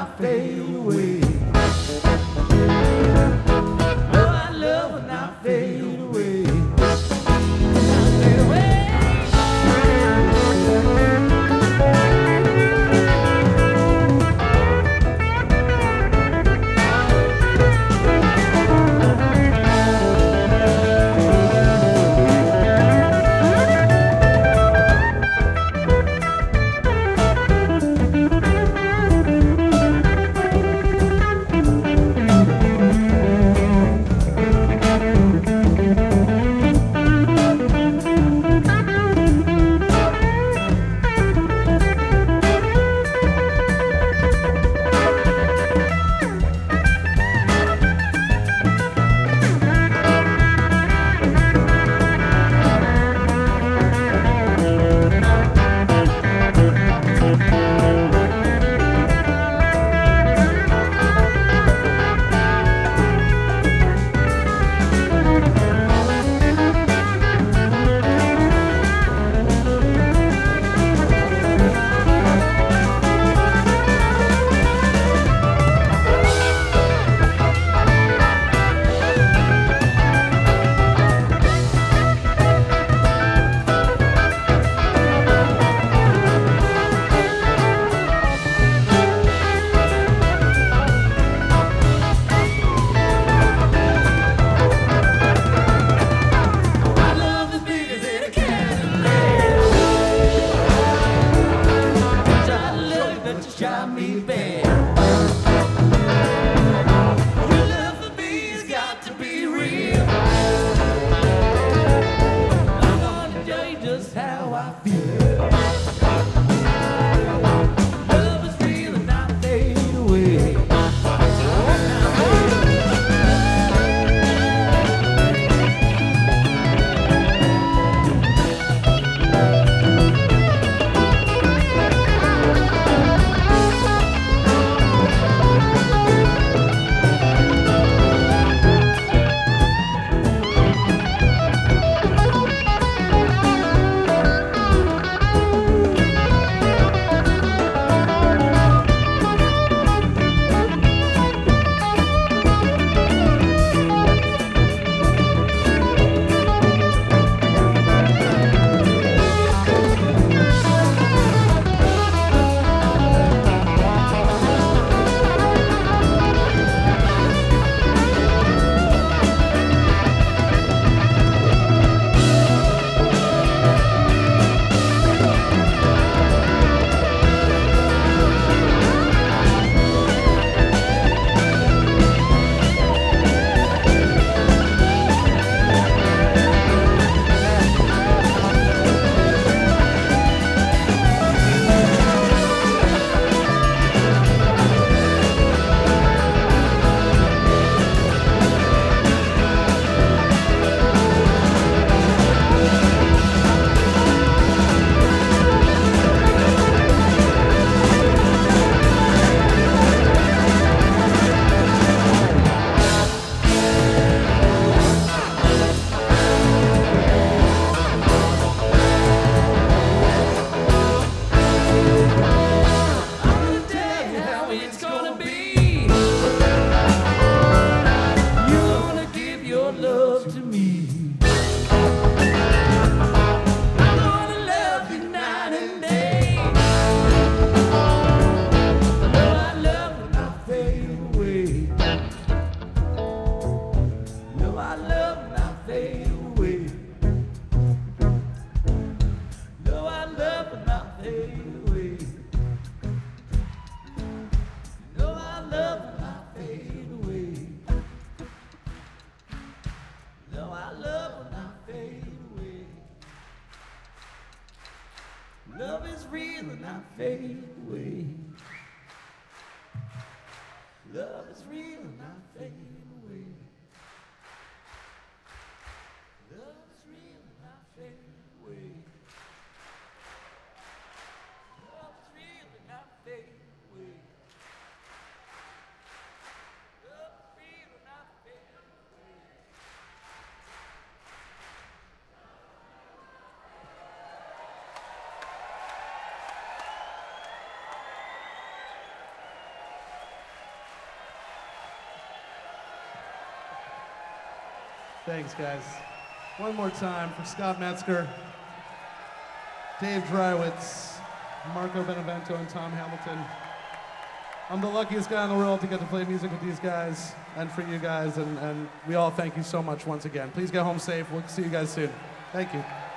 not fade away. No, our love will not fade away. Not fade away. Drive me bad. Your love for me's got to be real. I'm gonna tell you just how I feel. Love is real and not fade away. Love is real and not fade away. Love is real and not fade away. Love is real and not fade away. Love is real and not fade away. Love is real and not fade away. Thanks, guys. One more time for Scott Metzger, Dave Dreiwitz, Marco Benevento, and Tom Hamilton. I'm the luckiest guy in the world to get to play music with these guys and for you guys, and we all thank you so much once again. Please get home safe. We'll see you guys soon. Thank you.